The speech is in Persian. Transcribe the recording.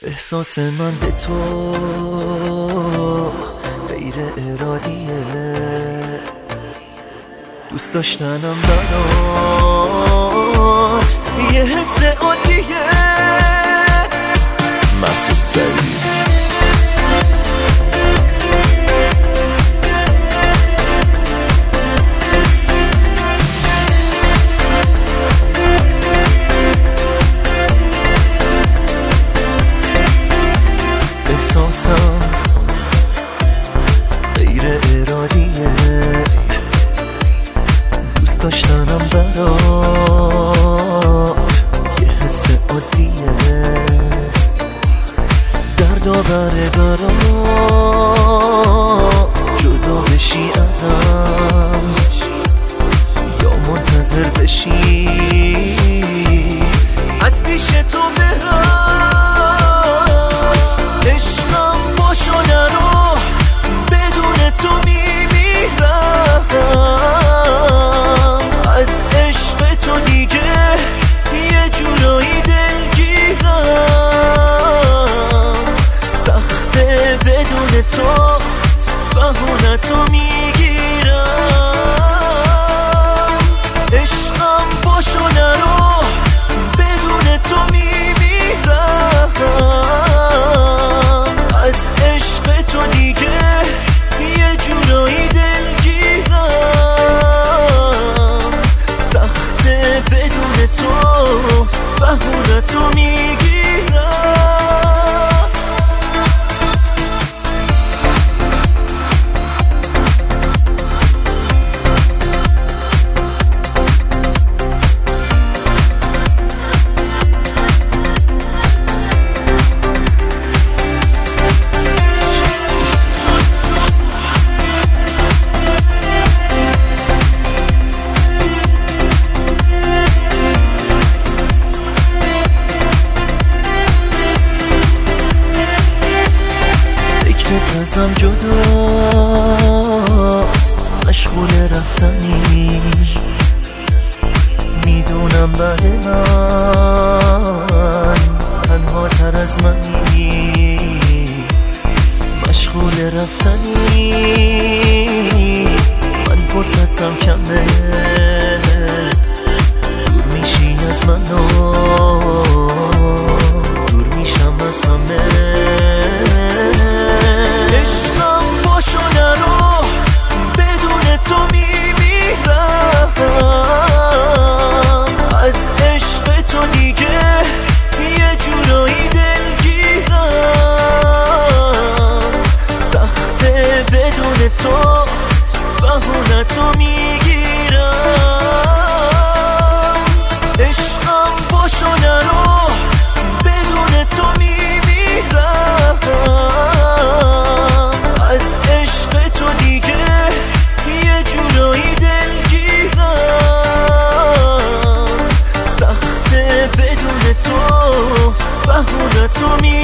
احساس من به تو غیر ارادیه، دوست داشتنم برات یه حس عادیه. مسعود سعیدی. احساسم غیر ارادیه، دوست داشتنم برات یه حس عادیه. دردآوره برات جدا بشی ازم یا منتظر بشی از پیش تو برم. عشقم باشو نرو، بدون تو میمیرم. از عشق تو دیگه یه جورایی دلگیرم. سخته بدون تو بهونتو میگیرم. عشقم باشو نرو، بدون تو میمیرم. از عشق تو دیگه یه جورایی دلگیرم. سخته بدون تو بهونتو میگیرم. ازم جداست، مشغول رفتنی، میدونم بعد من تنها تر از منی. مشغول رفتنی، من فرصتم کمه، دور میشی از من و دور میشم از همه. عشقم باشو نرو، بدون تو میمیرم. از عشق تو دیگه یه جورایی دلگیرم. سخته بدون تو بهونتو میگیرم. عشقم باشو نرو، بدون تو میمیرم. از عشق تو دیگه یه جورایی دلگیرم. سخته بدون تو بهونتو میگیرم.